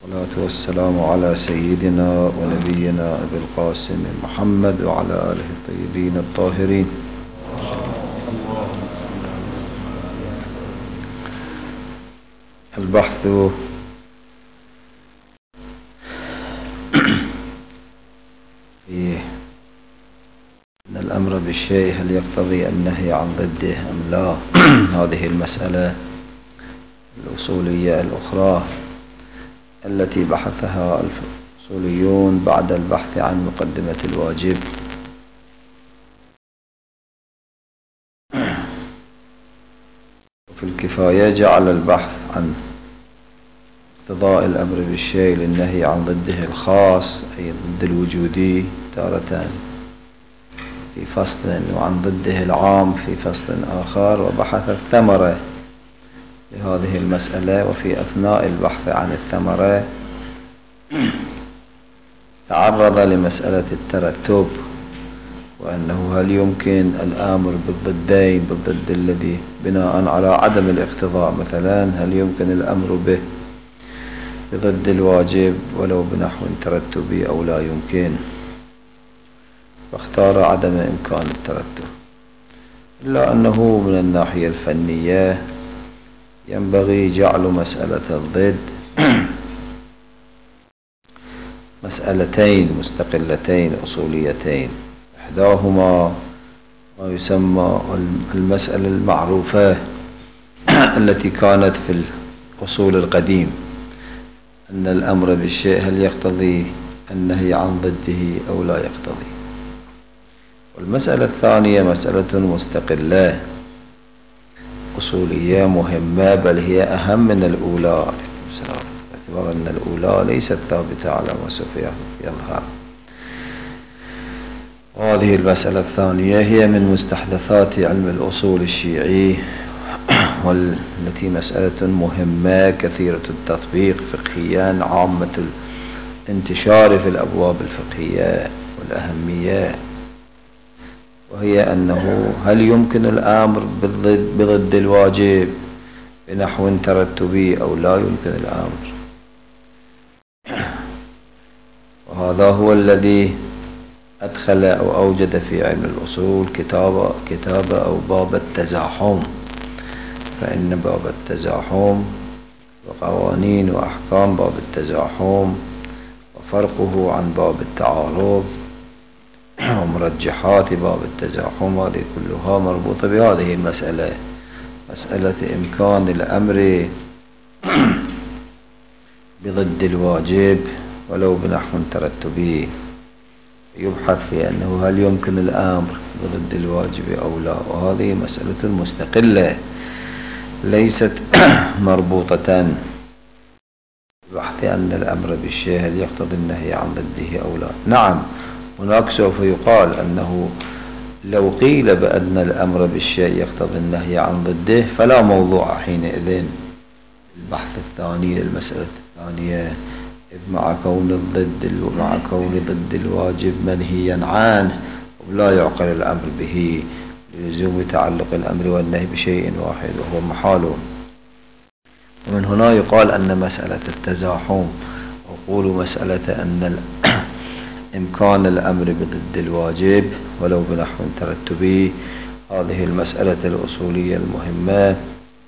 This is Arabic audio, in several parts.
والصلاة والسلام على سيدنا ونبينا أبي القاسم محمد وعلى آله الطيبين الطاهرين. البحث في أن الأمر بالشيء هل يقتضي النهي عن ضده أم لا. هذه المسألة الأصولية الأخرى التي بحثها الأصوليون بعد البحث عن مقدمة الواجب. وفي الكفاية جعل البحث عن اقتضاء الأمر بالشيء للنهي عن ضده الخاص أي ضد الوجودي تارة في فصل، وعن ضده العام في فصل آخر، وبحث الثمرة لهذه المسألة. وفي أثناء البحث عن الثمرة تعرض لمسألة الترتب، وأنه هل يمكن الآمر بالضدين، بالضد الذي بناء على عدم الاقتضاء مثلا، هل يمكن الأمر به بضد الواجب ولو بنحو ترتبي أو لا يمكن. فاختار عدم إمكان الترتب، إلا أنه من الناحية الفنية ينبغي جعل مسألة الضد مسألتين مستقلتين أصوليتين. إحداهما ما يسمى المسألة المعروفة التي كانت في الأصول القديم، أن الأمر بالشيء هل يقتضي النهي عن ضده أو لا يقتضي. والمسألة الثانية مسألة مستقلة أصولية مهمة، بل هي أهم من الأولى، باعتبار أن الأولى ليست ثابتة على ما سوف يظهر. وهذه المسألة الثانية هي من مستحدثات علم الأصول الشيعي، والتي مسألة مهمة كثيرة التطبيق فقهيا، عامة الانتشار في الأبواب الفقهية والأهمية، وهي أنه هل يمكن الأمر بضد الواجب بنحو ترتبي أو لا يمكن الأمر. وهذا هو الذي أدخل أو أوجد في علم الأصول كتاب أو باب التزاحم. فإن باب التزاحم وقوانين وأحكام باب التزاحم وفرقه عن باب التعارض ومرجحات باب التزاحم، هذه كلها مربوطة بهذه المسألة، مسألة إمكان الأمر بضد الواجب ولو بنحو ترتبي. يبحث في أنه هل يمكن الأمر بضد الواجب أو لا، وهذه مسألة مستقلة ليست مربوطة بحث أن الأمر بالشيء هل يقتضي النهي عن ضده أو لا. نعم، هناك سوف يقال أنه لو قيل بأن الأمر بالشيء يقتضي النهي عن ضده فلا موضوع حينئذ البحث الثاني للمسألة الثانية، إذ مع كون ضد الواجب منهيا عنه ولا يعقل الأمر به للزوم تعلق الأمر والنهي بشيء واحد وهو محال. ومن هنا يقال أن مسألة التزاحم، أقول مسألة أن إمكان الأمر بضد الواجب ولو بنحو ترتبي، هذه المسألة الأصولية المهمة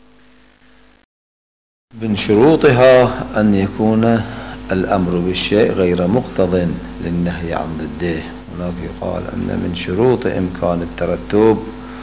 من شروطها أن يكون الأمر بالشيء غير مقتض للنهي عن ضده. هناك يقال أن من شروط إمكان الترتب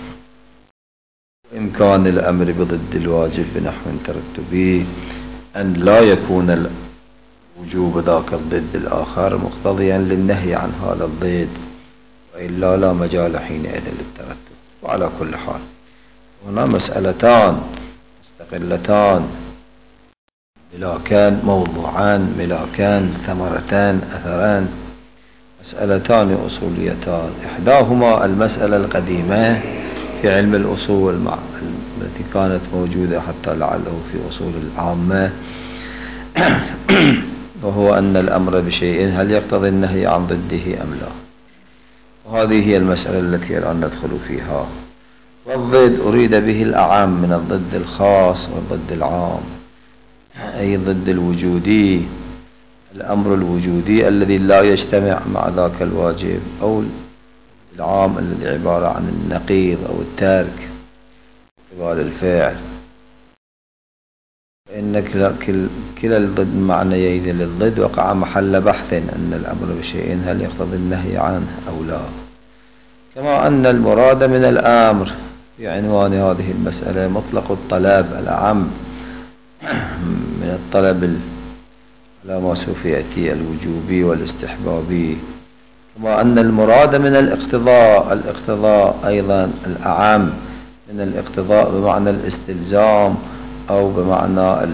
وإمكان الأمر بضد الواجب بنحو ترتبي أن لا يكون وجوب ذاك الضد الآخر مقتضيا للنهي عن هذا الضد، وإلا لا مجال حينئذ للترتب. وعلى كل حال هنا مسألتان مستقلتان، ملاكان موضوعان، ملاكان ثمرتان أثران، مسألتان أصوليتان. إحداهما المسألة القديمة في علم الأصول التي كانت موجودة حتى لعله في أصول العامة، وهو أن الأمر بشيء هل يقتضي النهي عن ضده أم لا. وهذه هي المسألة التي الآن ندخل فيها. والضد أريد به الأعم من الضد الخاص والضد العام، أي ضد الوجودي الأمر الوجودي الذي لا يجتمع مع ذاك الواجب، أو العام الذي عبارة عن النقيض أو الترك قبال الفعل. فإن كلا الضد معنيين للضد وقع محل بحث أن الأمر بشيء هل يقتضي النهي عنه أو لا. كما أن المراد من الأمر في عنوان هذه المسألة مطلق الطلب الأعم من الطلب على ما سوف يأتي الوجوبي والاستحبابي. كما أن المراد من الاقتضاء أيضا الأعم من الاقتضاء بمعنى الاستلزام أو بمعنى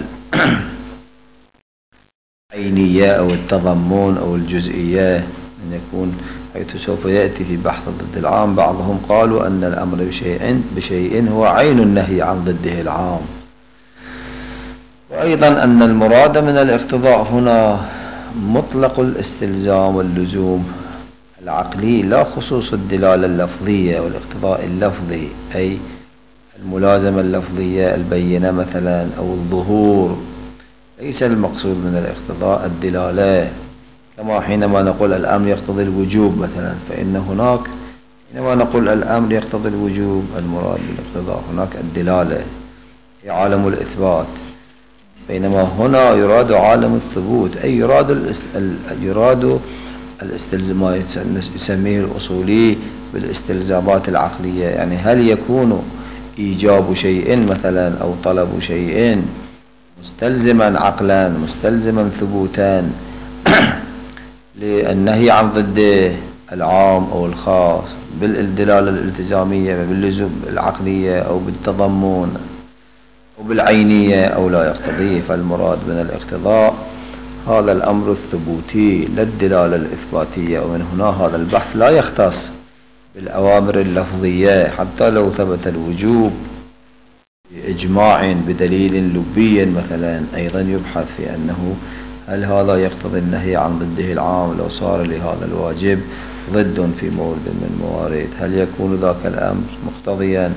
العينية أو التضمن أو الجزئية، أن يكون حيث سوف يأتي في بحث ضد العام. بعضهم قالوا أن الأمر بشيء هو عين النهي عن ضده العام. وأيضا أن المراد من الاقتضاء هنا مطلق الاستلزام واللزوم العقلي لا خصوص الدلالة اللفظية والاقتضاء اللفظي، أي الملازمة اللفظية البينة مثلا أو الظهور. ليس المقصود من الاقتضاء الدلالة، كما حينما نقول الأمر يقتضي الوجوب مثلا، فإن هناك حينما نقول الأمر يقتضي الوجوب المراد بالاقتضاء هناك الدلالة في عالم الإثبات، بينما هنا يراد عالم الثبوت، أي يراد ما يسميه الأصولي بالاستلزامات العقلية. يعني هل يكون إيجاب شيء مثلا أو طلب شيء مستلزما عقلا مستلزما ثبوتا للنهي عن ضده العام أو الخاص بالدلالة الالتزامية باللزوم العقلية أو بالتضمن أو بالعينية أو لا يقتضيه. فالمراد من الاقتضاء هذا الأمر الثبوتي لا الدلالة الإثباتية. ومن هنا هذا البحث لا يختص بالأوامر اللفظية، حتى لو ثبت الوجوب بإجماع بدليل لبي مثلا أيضا يبحث في أنه هل هذا يقتضي النهي عن ضده العام. لو صار لهذا الواجب ضد في مورد من موارد، هل يكون ذاك الأمر مقتضيا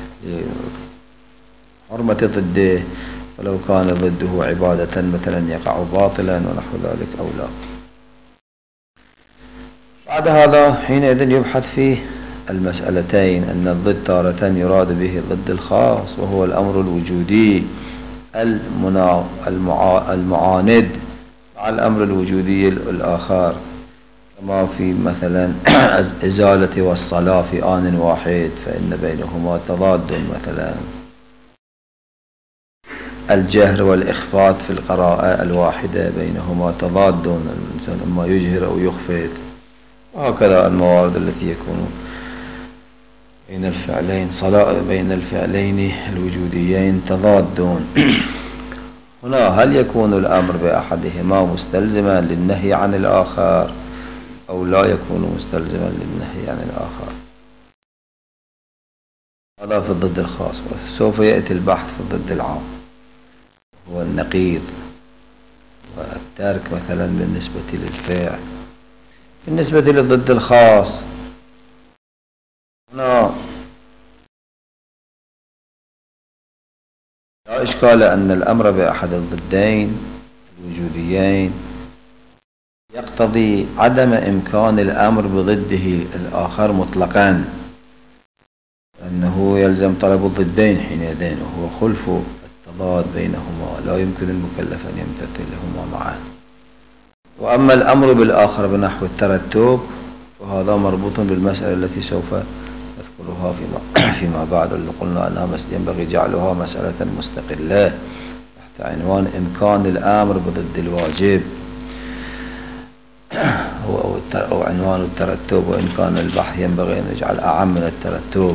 حرمة ضده؟ ولو كان ضده عبادة مثلا يقع باطلا ونحو ذلك أو لا. بعد هذا حينئذ يبحث فيه المسألتين، أن الضد تارة يراد به الضد الخاص وهو الأمر الوجودي المعاند مع الأمر الوجودي الآخر، كما في مثلا إزالة والصلاة في آن واحد فإن بينهما تضاد. مثلا الجهر والإخفات في القراءة الواحدة بينهما تضاد، الإنسان إما يجهر أو يخفت. وهكذا الموارد التي يكون بين الفعلين الوجوديين تضادون. هنا هل يكون الأمر بأحدهما مستلزما للنهي عن الآخر أو لا يكون مستلزما للنهي عن الآخر؟ هذا في الضد الخاص. وسوف يأتي البحث في الضد العام، هو النقيض والترك مثلا بالنسبة للفعل. بالنسبة للضد الخاص هنا لا إشكال أن الأمر بأحد الضدين الوجوديين يقتضي عدم إمكان الأمر بضده الآخر مطلقا، أنه يلزم طلب الضدين حينئذ وهو خلف التضاد بينهما، لا يمكن المكلف أن يمتثل لهما معا. وأما الأمر بالآخر بنحو الترتب فهذا مربوط بالمسألة التي سوف نذكرها فيما بعد، اللي قلنا أنها ينبغي جعلها مسألة مستقلة تحت عنوان إمكان الأمر بضد الواجب أو عنوان الترتب. وإن كان البحث ينبغي أن يجعل أعم من الترتب.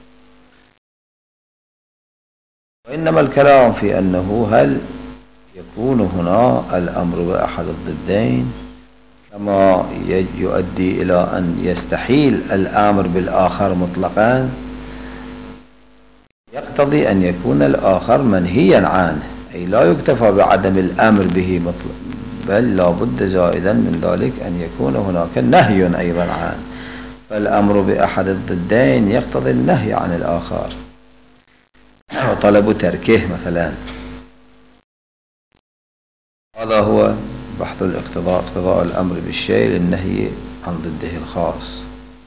وإنما الكلام في أنه هل يكون هنا الأمر بأحد الضدين كما يؤدي إلى أن يستحيل الأمر بالآخر مطلقا، يقتضي أن يكون الآخر منهيا عنه، أي لا يكتفى بعدم الأمر به مطلق، بل لا بد زائدا من ذلك أن يكون هناك نهي أيضا عنه. فالأمر بأحد الضدين يقتضي النهي عن الآخر وطلب تركه مثلا. هذا هو بحث الاقتضاء اقتضاء الأمر بالشيء للنهي عن ضده الخاص.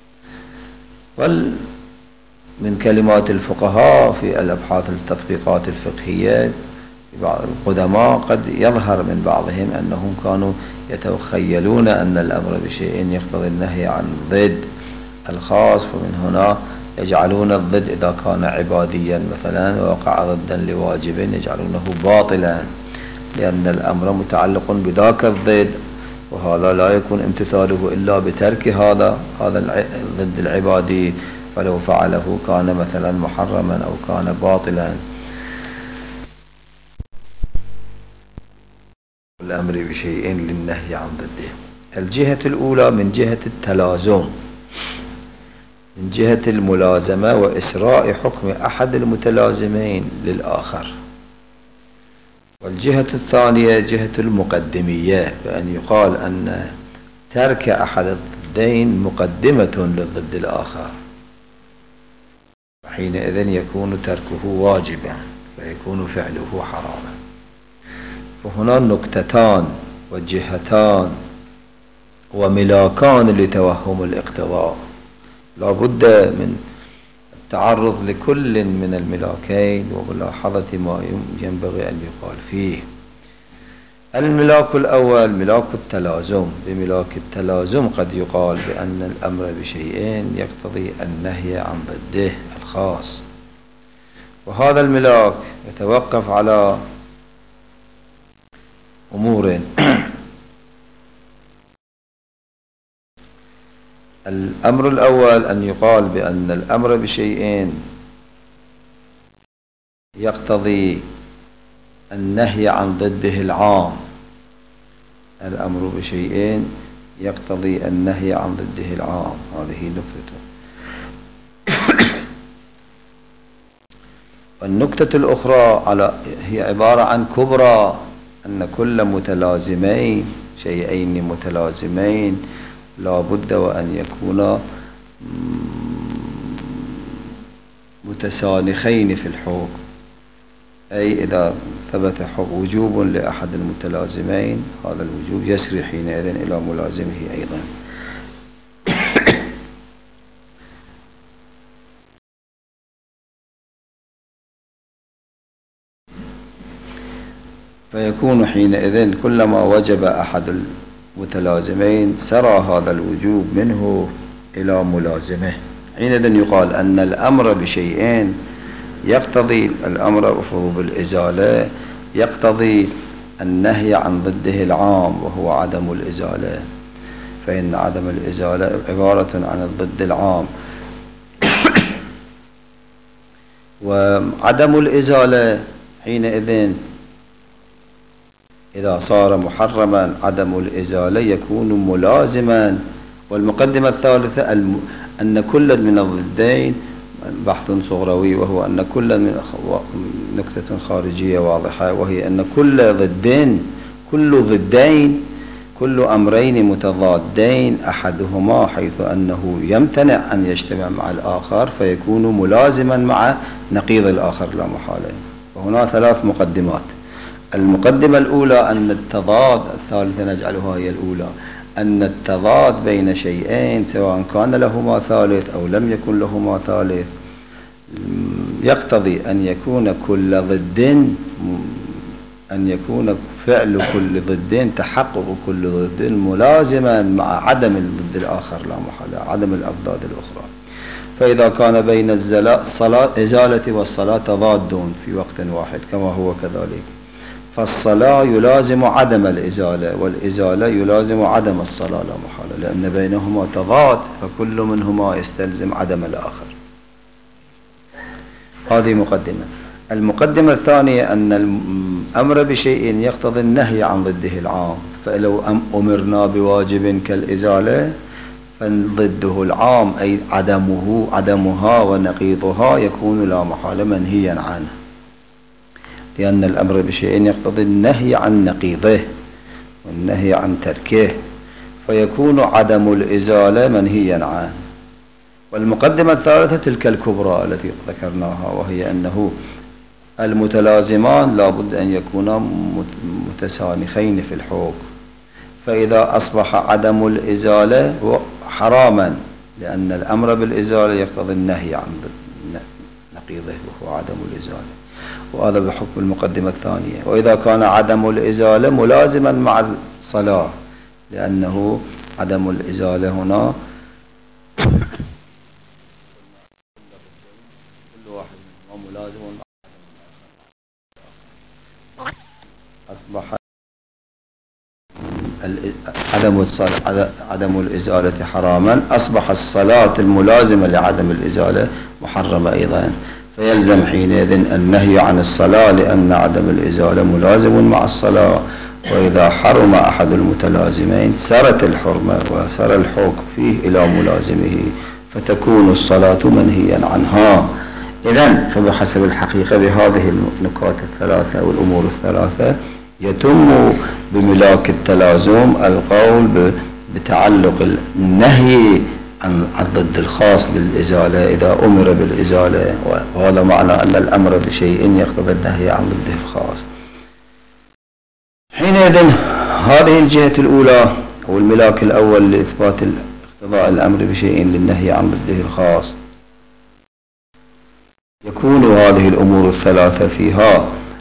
من كلمات الفقهاء في الأبحاث التطبيقات الفقهية بعض القدماء قد يظهر من بعضهم أنهم كانوا يتخيلون أن الأمر بشيء يقتضي النهي عن ضد الخاص، فمن هنا يجعلون الضد إذا كان عباديا مثلا ووقع ضدا لواجب يجعلونه باطلا، لأن الأمر متعلق بذاك الضد، وهذا لا يكون امتثاله إلا بترك هذا الضد العبادي، فلو فعله كان مثلا محرما أو كان باطلا. الأمر بشيء للنهي عن ضده. الجهة الأولى من جهة التلازم، من جهة الملازمة وإسراء حكم أحد المتلازمين للآخر. والجهة الثانية جهة المقدمية، بأن يقال أن ترك أحد الضدين مقدمة للضد الآخر، حينئذ يكون تركه واجبا فيكون فعله حراما. فهنا نكتتان وجهتان وملاكان لتوهم الاقتضاء، لا بد من التعرض لكل من الملاكين وملاحظة ما ينبغي أن يقال فيه. الملاك الأول ملاك التلازم. بملاك التلازم قد يقال بأن الأمر بشيء يقتضي النهي عن ضده الخاص، وهذا الملاك يتوقف على أمور. الأمر الأول أن يقال بأن الأمر بشيء يقتضي النهي عن ضده العام. الأمر بشيء يقتضي النهي عن ضده العام، هذه نكتة. والنكتة الأخرى هي عبارة عن كبرى، أن كل متلازمين شيئين متلازمين لا بد وأن يكونا متسانخين في الحكم، أي إذا ثبت وجوب لأحد المتلازمين هذا الوجوب يسري حينئذ إلى ملازمه أيضا. فيكون حينئذ كلما وجب أحد المتلازمين سرى هذا الوجوب منه إلى ملازمه. حينئذ يقال أن الأمر بشيء يقتضي الأمر بفروض الإزالة يقتضي النهي عن ضده العام وهو عدم الإزالة، فإن عدم الإزالة عبارة عن الضد العام. وعدم الإزالة حينئذ إذا صار محرما عدم الإزالة يكون ملازما. والمقدمة الثالثة أن كل من الضدين بحث صغروي، وهو أن كل من نكتة خارجية واضحة، وهي أن كل أمرين متضادين أحدهما حيث أنه يمتنع أن يجتمع مع الآخر فيكون ملازما مع نقيض الآخر لا محالة. وهنا ثلاث مقدمات. المقدمة الأولى أن التضاد، الثالثة نجعلها هي الأولى، أن التضاد بين شيئين سواء كان لهما ثالث أو لم يكن لهما ثالث يقتضي أن يكون فعل كل ضد تحقق كل ضد ملازما مع عدم الضد الآخر لا محالة، عدم الأضداد الأخرى. فإذا كان بين الإزالة والصلاة تضاد في وقت واحد كما هو كذلك، فالصلاة يلازم عدم الإزالة والإزالة يلازم عدم الصلاة لا محالة، لأن بينهما تضاد فكل منهما يستلزم عدم الآخر. هذه مقدمة. المقدمة الثانية أن الأمر بشيء يقتضي النهي عن ضده العام، فلو أمرنا بواجب كالإزالة فضده العام أي عدمها ونقيضها يكون لا محالة منهيا عنه، لأن الأمر بشيء يقتضي النهي عن نقيضه والنهي عن تركه، فيكون عدم الإزالة منهيا عنه. والمقدمة الثالثة تلك الكبرى التي ذكرناها، وهي أنه المتلازمان لا بد أن يكونا متسانخين في الحكم، فإذا أصبح عدم الإزالة حراما، لأن الأمر بالإزالة يقتضي النهي عن نقيضه وهو عدم الإزالة، وهذا بحكم المقدمة الثانية. وإذا كان عدم الإزالة ملازما مع الصلاة، لأنه عدم الإزالة هنا كل واحد منهما ملازم مع أصبح عدم الإزالة حراما، أصبح الصلاة الملازمة لعدم الإزالة محرمة أيضا، فيلزم حينئذ النهي عن الصلاة، لأن عدم الإزالة ملازم مع الصلاة. وإذا حرم أحد المتلازمين سرت الحرمة وسر الحكم فيه إلى ملازمه، فتكون الصلاة منهيا عنها. إذن فبحسب الحقيقة بهذه النقاط الثلاثة والأمور الثلاثة يتم بملاك التلازم القول بتعلق النهي عن ضد الخاص بالإزالة إذا أمر بالإزالة، وهذا معنى أن الأمر بشيء يقتضي النهي عن ضده الخاص. حينئذ هذه الجهة الأولى أو الملاك الأول لإثبات اقتضاء الأمر بشيء للنهي عن ضده الخاص، يكون هذه الأمور الثلاثة فيها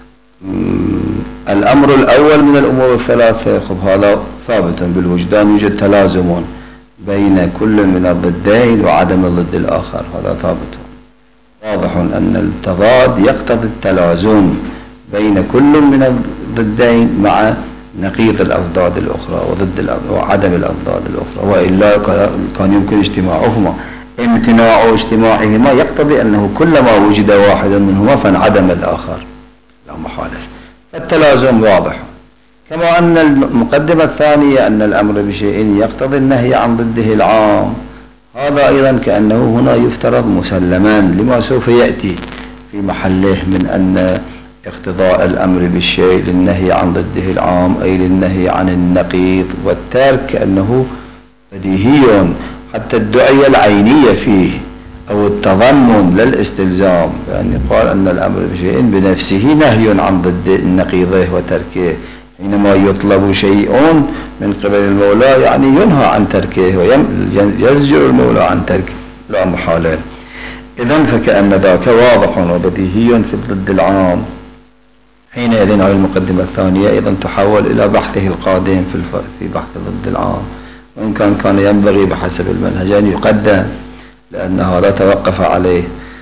الأمر الأول من الأمور الثلاثة، هذا ثابت بالوجدان، يوجد تلازم بين كل من الضدين وعدم الضد الآخر، هذا ثابت. واضح أن التضاد يقتضي التلازم بين كل من الضدين مع نقيض الأضداد الأخرى وعدم الأضداد الأخرى، وإلا كان يمكن اجتماعهما. امتناع اجتماعهما يقتضي أنه كلما وجد واحد منهما فانعدم الآخر لا محالة، فالتلازم واضح. كما أن المقدمة الثانية أن الأمر بشيء يقتضي النهي عن ضده العام، هذا أيضا كأنه هنا يفترض مسلما لما سوف يأتي في محله من أن اقتضاء الأمر بالشيء للنهي عن ضده العام أي للنهي عن النقيض والترك كأنه بديهي، حتى الدعية العينية فيه أو التضمن للاستلزام، يعني قال أن الأمر بشيء بنفسه نهي عن ضد نقيضه وتركه. حينما يطلب شيء من قبل المولى يعني ينهى عن تركه ويزجر المولى عن تركه لا محالة. إذن فكأن ذاك واضح وبديهي في الضد العام. حينئذ هذه المقدمة الثانية أيضا تحول إلى بحثه القادم في بحث الضد العام، وإن كان ينبغي بحسب المنهج أن يقدم لأن هذا توقف عليه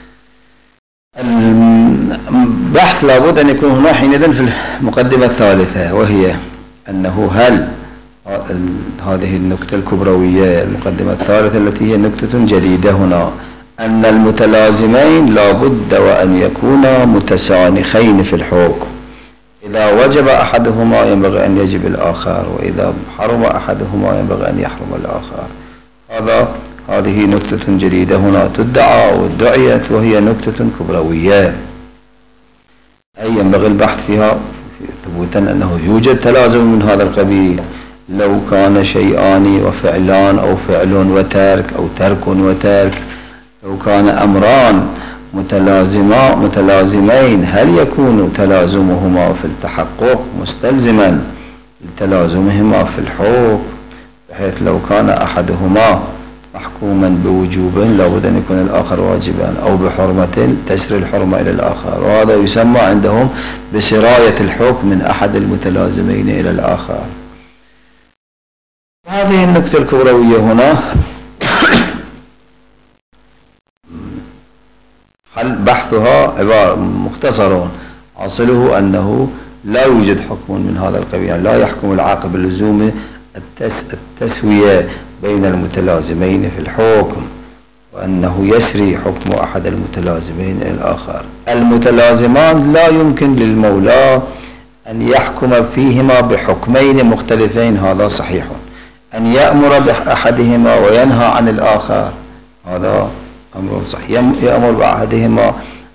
البحث. لابد أن يكون هنا حينئذ في المقدمة الثالثة، وهي أنه هل هذه النكتة الكبروية المقدمة الثالثة التي هي نكتة جديدة هنا، أن المتلازمين لابد وأن يكونا متسانخين في الحكم، إذا وجب أحدهما ينبغي أن يجب الآخر، وإذا حرم أحدهما ينبغي أن يحرم الآخر. هذه نكتة جديدة هنا تدعى وادعيت، وهي نكتة كبروية، أي ينبغي البحث فيها ثبوتا أنه يوجد تلازم من هذا القبيل. لو كان شيئان وفعلان أو فعل وترك أو ترك وترك، لو كان أمران متلازمين هل يكون تلازمهما في التحقق مستلزما لتلازمهما في الحكم، بحيث لو كان أحدهما محكوما بوجوبه لابد أن يكون الآخر واجبا، أو بحرمة تسري الحرمة إلى الآخر، وهذا يسمى عندهم بسراية الحكم من أحد المتلازمين إلى الآخر. هذه النكتة الكبروية هنا حل بحثها عبارة مختصر حاصله أنه لا يوجد حكم من هذا القبيل، لا يحكم العاقل باللزوم التسوية بين المتلازمين في الحكم، وأنه يسري حكم أحد المتلازمين إلى الآخر. المتلازمان لا يمكن للمولى أن يحكم فيهما بحكمين مختلفين، هذا صحيح. أن يأمر بأحدهما وينهى عن الآخر هذا أمر صحيح، يأمر بأحدهما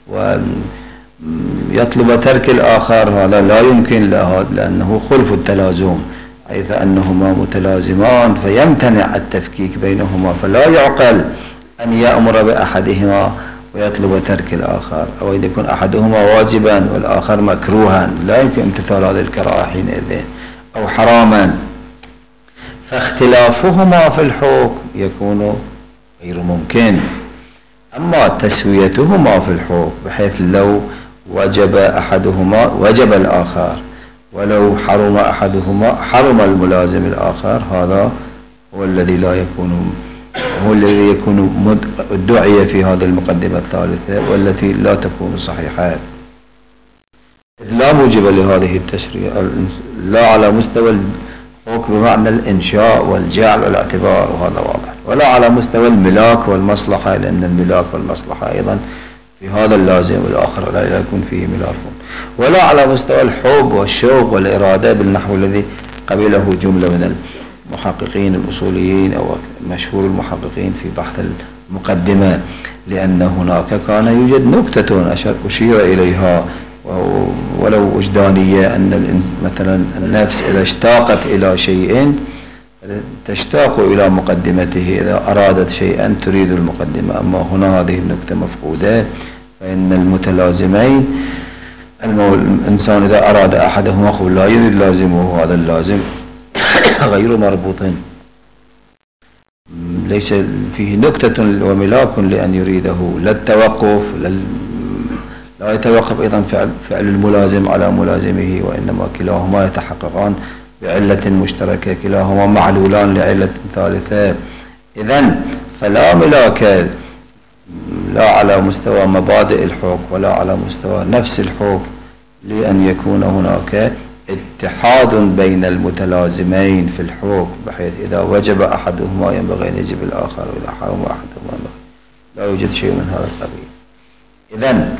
ويطلب ترك الآخر هذا لا يمكن له، لأنه خلف التلازم، حيث أنهما متلازمان فيمتنع التفكيك بينهما، فلا يعقل أن يأمر بأحدهما ويطلب ترك الآخر، أو إذا يكون أحدهما واجبا والآخر مكروها لا يمكن امتثال هذه الكراهة حينئذ، أو حراما. فاختلافهما في الحكم يكون غير ممكن. أما تسويتهما في الحكم بحيث لو وجب أحدهما وجب الآخر، ولو حرم أحدهما حرم الملازم الآخر، هذا هو الذي يكون ادعي في هذه المقدمة الثالثة والتي لا تكون صحيحة، لا موجب لهذه التشريع لا على مستوى الحكم بمعنى الإنشاء والجعل والاعتبار، وهذا واضح، ولا على مستوى الملاك والمصلحة، لأن الملاك والمصلحة أيضا في هذا اللازم والآخر لا يكون فيه ملاك، ولا على مستوى الحب والشوق والإرادة بالنحو الذي قبله جملة من المحققين الأصوليين أو مشهور المحققين في بحث المقدمة، لأن هناك كان يوجد نكتة أشير إليها ولو وجدانية، أن مثلا النفس إذا اشتاقت إلى شيء تشتاق إلى مقدمته، إذا أرادت شيئا تريد المقدمة. أما هنا هذه النكتة مفقودة، فإن المتلازمين الإنسان إذا أراد أحدهما لا يريد لازمه، هذا اللازم غير مربوط، ليس فيه نكتة وملاك لأن يريده، لا التوقف، لا يتوقف أيضا فعل الملازم على ملازمه، وإنما كلاهما يتحققان بعلة مشتركة، كلاهما معلولان لعلة ثالثة. إذن فلا ملاك لا على مستوى مبادئ الحكم ولا على مستوى نفس الحكم لأن يكون هناك اتحاد بين المتلازمين في الحكم، بحيث إذا وجب أحدهما ينبغي أن يجب الآخر، وإذا حرم أحدهما لا يوجد شيء من هذا القبيل. إذن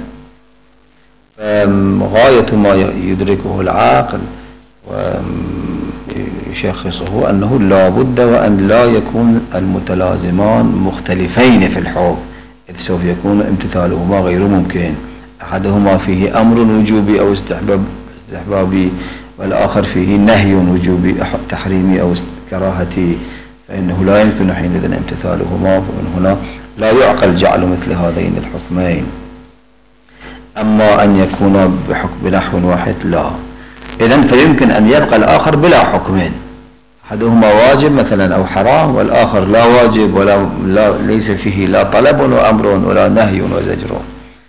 غاية ما يدركه العاقل ويشخصه أنه لا بد وأن لا يكون المتلازمان مختلفين في الحكم، إذ سوف يكون امتثالهما غير ممكن، أحدهما فيه أمر وجوبي أو استحبابي والآخر فيه نهي وجوبي تحريمي أو كراهتي، فإنه لا يمكن حينئذ امتثالهما، ومن هنا لا يعقل جعل مثل هذين الحكمين. أما أن يكون بحكم بنحو واحد لا، إذن فيمكن أن يبقى الآخر بلا حكمين، أحدهما واجب مثلا أو حرام، والآخر لا واجب ولا ليس فيه لا طلب وأمر ولا نهي وزجر.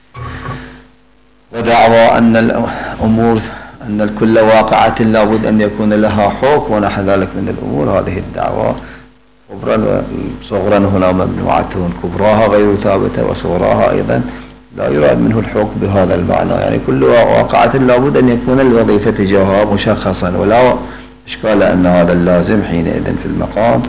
ودعوى أن الأمور أن الكل واقعة لابد أن يكون لها حكم ونحو ذلك من الأمور، هذه الدعوة كبرى صغرا هنا ممنوعة، كبراها غير ثابتة وصغراها أيضا لا يراد منه الحكم بهذا المعنى، يعني كل واقعة لابد أن يكون الوظيفة تجاهها مشخصا، ولا إشكال أن هذا اللازم حينئذ في المقام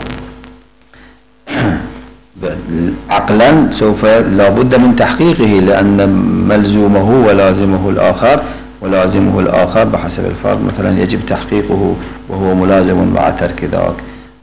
عقلا سوف لابد من تحقيقه، لأن ملزومه ولازمه الآخر، ولازمه الآخر بحسب الفرض مثلا يجب تحقيقه وهو ملازم مع ترك ذاك،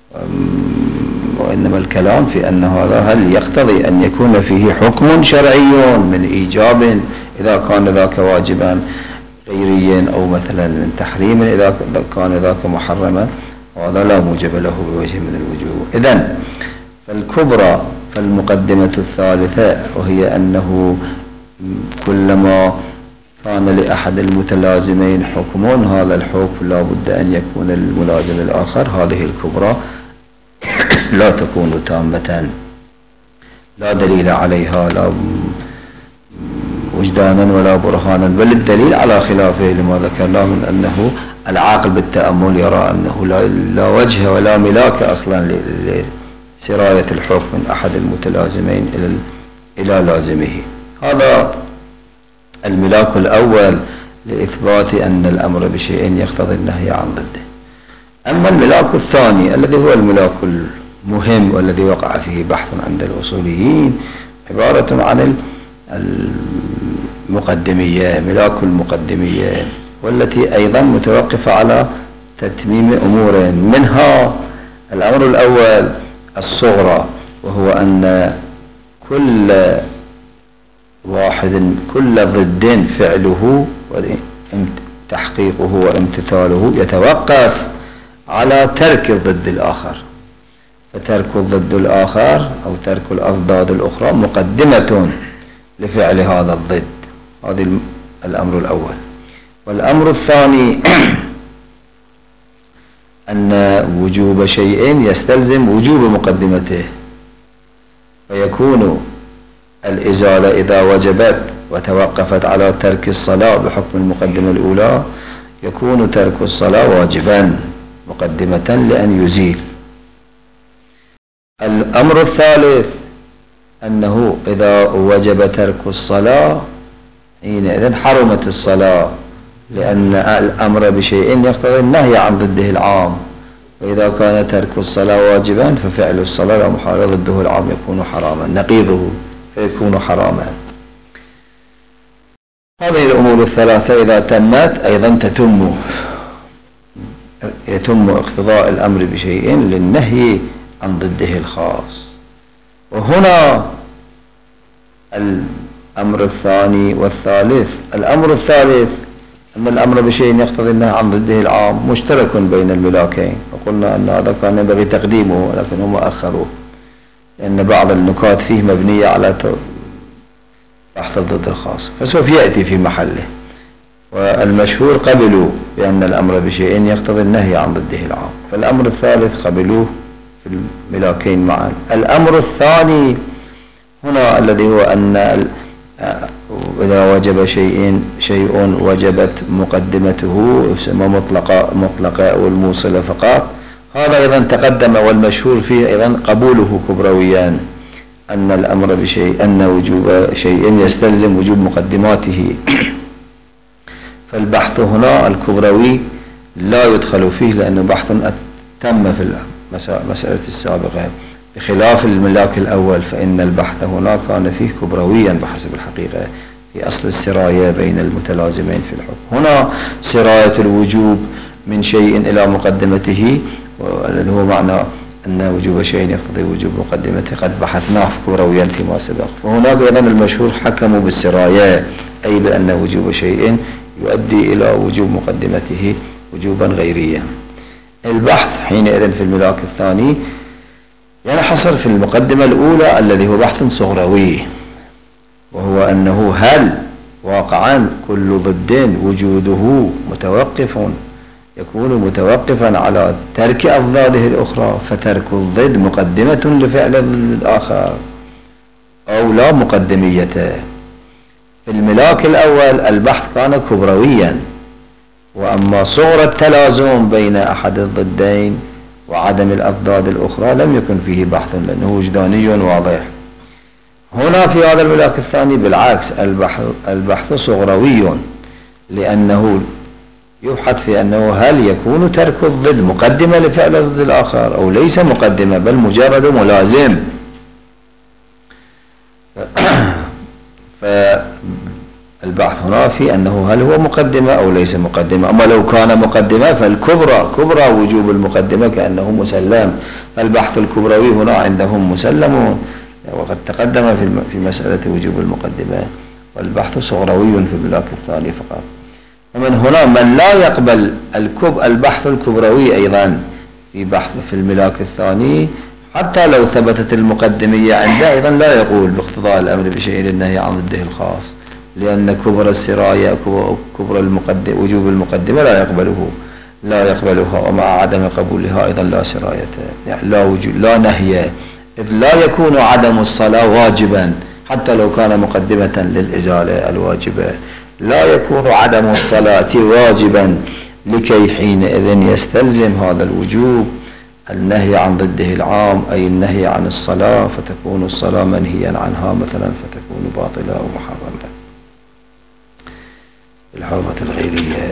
وإنما الكلام في أن هذا هل يقتضي أن يكون فيه حكم شرعي من إيجاب إذا كان ذاك واجبا غيريا، أو مثلا من تحريم إذا كان ذاك محرما، وهذا لا موجب له بوجه من الوجوه. إذن فالكبرى فالمقدمة الثالثة، وهي أنه كلما كان لأحد المتلازمين حكم هذا الحكم لا بد أن يكون الملازم الآخر، هذه الكبرى لا تكون تامة، لا دليل عليها لا وجدانا ولا برهانا، بل الدليل على خلافه لما ذكرنا من أنه العاقل بالتأمل يرى أنه لا وجه ولا ملاك أصلا لسراية الحكم من أحد المتلازمين إلى لازمه. هذا الملاك الأول لإثبات أن الأمر بشيء يقتضي النهي عن ضده. أما الملاك الثاني الذي هو الملاك المهم والذي وقع فيه بحث عند الأصوليين، عبارة عن المقدمية، ملاك المقدمية، والتي أيضا متوقفة على تتميم أمور، منها الأمر الأول الصغرى، وهو أن كل واحد كل ضد فعله تحقيقه وامتثاله يتوقف على ترك الضد الآخر، فترك الضد الآخر أو ترك الأضداد الأخرى مقدمة لفعل هذا الضد. هذا الأمر الأول. والأمر الثاني أن وجوب شيء يستلزم وجوب مقدمته، فيكون الإزالة إذا وجبت وتوقفت على ترك الصلاة بحكم المقدمة الأولى يكون ترك الصلاة واجبا مقدمة لأن يزيل. الأمر الثالث أنه إذا وجب ترك الصلاة حينئذ حرمت الصلاة، لأن الأمر بشيء يقتضي النهي عن ضده العام، وإذا كان ترك الصلاة واجبا ففعل الصلاة ومحاربة ضده العام يكون حراما، نقيضه فيكون حراما. هذه الأمور الثلاثة إذا تمت أيضا يتم اقتضاء الأمر بشيء للنهي عن ضده الخاص. وهنا الأمر الثاني والثالث. الأمر الثالث أن الأمر بشيء يقتضي النهي عن ضده العام مشترك بين الملاكين، وقلنا أن هذا كان ينبغي تقديمه ولكن هم أخروه لأن بعض النكات فيه مبنية على بحث الضد الخاص، فسوف يأتي في محله. والمشهور قبلوا بأن الأمر بشيء يقتضي النهي عن ضده العام، فالأمر الثالث قبلوه في الملاكين معا. الأمر الثاني هنا الذي هو أن إذا وجب شيء وجبت مقدمته يسمى مطلقة أو الموصلة فقط، هذا أيضا تقدم، والمشهور فيه أيضا قبوله كبرويا، أن الأمر بشيء أن وجوب شيء يستلزم وجوب مقدماته. فالبحث هنا الكبروي لا يدخل فيه لأنه بحث تم في المسألة السابقة، بخلاف الملاك الأول فإن البحث هنا كان فيه كبرويا بحسب الحقيقة في أصل السراية بين المتلازمين في الحكم. هنا سراية الوجوب من شيء إلى مقدمته، والذي هو معنى أن وجوب شيء يقتضي وجوب مقدمته قد بحثناه كبرويا فيما سبق. وهناك أيضا المشهور حكموا بالسراية، أي بأن وجوب شيء يؤدي إلى وجوب مقدمته وجوبا غيريا. البحث حينئذ في الملاك الثاني ينحصر في المقدمة الأولى الذي هو بحث صغروي، وهو أنه هل واقعا كل ضد وجوده يكون متوقفا على ترك أضداده الأخرى، فترك الضد مقدمة لفعل الآخر أو لا مقدمية. في الملاك الأول البحث كان كبرويا، وأما صغر التلازم بين أحد الضدين وعدم الأضداد الأخرى لم يكن فيه بحث لأنه وجداني واضح. هنا في هذا الملاك الثاني بالعكس البحث صغروي، لأنه يبحث في أنه هل يكون ترك الضد مقدمة لفعل الضد الآخر أو ليس مقدمة بل مجرد ملازم. فالبحث هنا في أنه هل هو مقدمة أو ليس مقدمة. أما لو كان مقدمة فالكبرى وجوب المقدمة كأنه مسلم، فالبحث الكبروي هنا عندهم مسلم، وقد تقدم في مسألة وجوب المقدمة، والبحث صغروي في الملاك الثاني فقط. ومن هنا من لا يقبل البحث الكبروي أيضا في الملاك الثاني حتى لو ثبتت المقدمية عنده أيضا لا يقول باقتضاء الأمر بشيء للنهي عن ضده الخاص، لأن كبر السراية كبر وجوب المقدمة لا يقبلها، ومع عدم قبولها أيضا لا سراية، يعني لا نهي، إذ لا يكون عدم الصلاة واجبا حتى لو كان مقدمة للإزالة الواجبة، لا يكون عدم الصلاة واجبا لكي حينئذ يستلزم هذا الوجوب النهي عن ضده العام، أي النهي عن الصلاة، فتكون الصلاة منهيا عنها مثلا فتكون باطلة أو محرمة الحرمة الغيرية.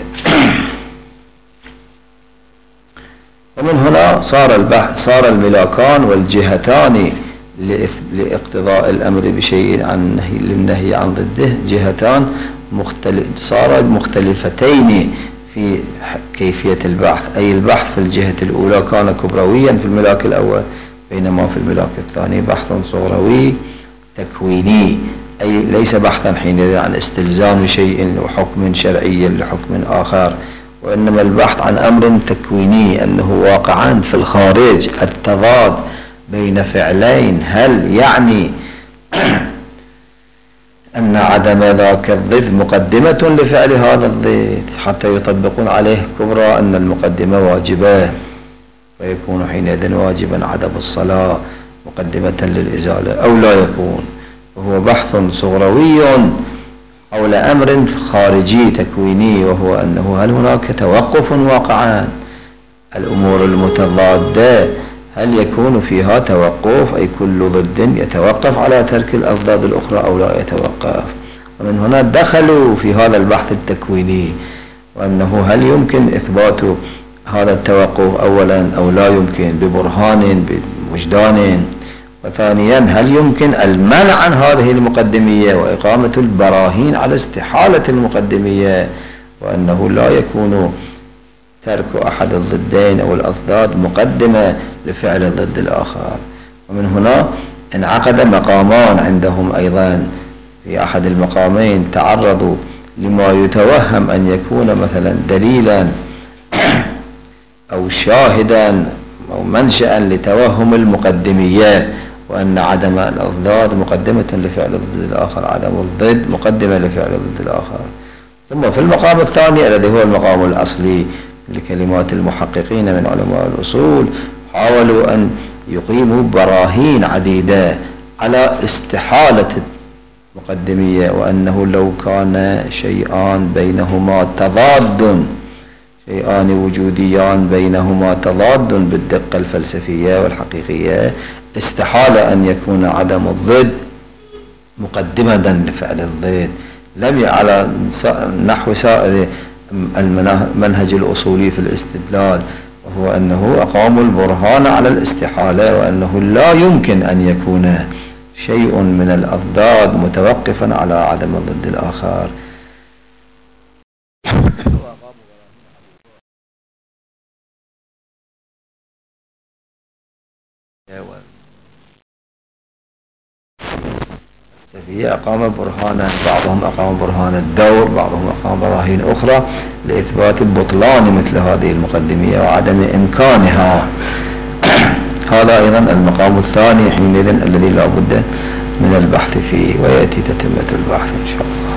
ومن هنا صار الملاكان والجهتان لاقتضاء الأمر بشيء للنهي عن ضده جهتان صارت مختلفتين في كيفية البحث، أي البحث في الجهة الأولى كان كبرويا في الملاك الأول، بينما في الملاك الثاني بحث صغروي تكويني، أي ليس بحثا حينئذ عن استلزام شيء وحكم شرعي لحكم آخر، وإنما البحث عن أمر تكويني أنه واقعا في الخارج التضاد بين فعلين، هل يعني أن عدم ذاك الضد مقدمة لفعل هذا الضد حتى يطبقون عليه كبرى أن المقدمة واجبة. ويكون حينئذ واجبا عدم الصلاة مقدمة للإزالة أو لا يكون. وهو بحث صغروي حول أمر خارجي تكويني، وهو أنه هل هناك توقف واقعا؟ الأمور المتضادة هل يكون فيها توقف، أي كل ضد يتوقف على ترك الأضداد الأخرى أو لا يتوقف؟ ومن هنا دخلوا في هذا البحث التكويني، وأنه هل يمكن إثبات هذا التوقف أولا أو لا يمكن ببرهان بوجدان، وثانيا هل يمكن المنع عن هذه المقدمية وإقامة البراهين على استحالة المقدمية، وأنه لا يكون ترك أحد الضدين أو الأضداد مقدمة لفعل الضد الآخر. ومن هنا انعقد مقامان عندهم أيضا، في أحد المقامين تعرضوا لما يتوهم أن يكون مثلا دليلا أو شاهدا أو منشأ لتوهم المقدمية، وأن عدم الأضداد مقدمة لفعل الضد الآخر، عدم الضد مقدمة لفعل الضد الآخر. ثم في المقام الثاني الذي هو المقام الأصلي لكلمات المحققين من علماء الأصول، حاولوا أن يقيموا براهين عديدة على استحالة المقدمية، وأنه لو كان شيئان بينهما تضاد، شيئان وجوديان بينهما تضاد بالدقة الفلسفية والحقيقية، استحال أن يكون عدم الضد مقدمة لفعل الضد. لم على نحو سائر المنهج الأصولي في الاستدلال، وهو أنه أقاموا البرهان على الاستحالة، وأنه لا يمكن أن يكون شيء من الأضداد متوقفا على عدم الضد الآخر. هي أقام برهانا، بعضهم أقام برهان الدور، بعضهم أقام براهين أخرى لإثبات بطلان مثل هذه المقدمية وعدم إمكانها. هذا أيضا المقام الثاني حينئذ الذي لا بد من البحث فيه، ويأتي تتمة البحث إن شاء الله.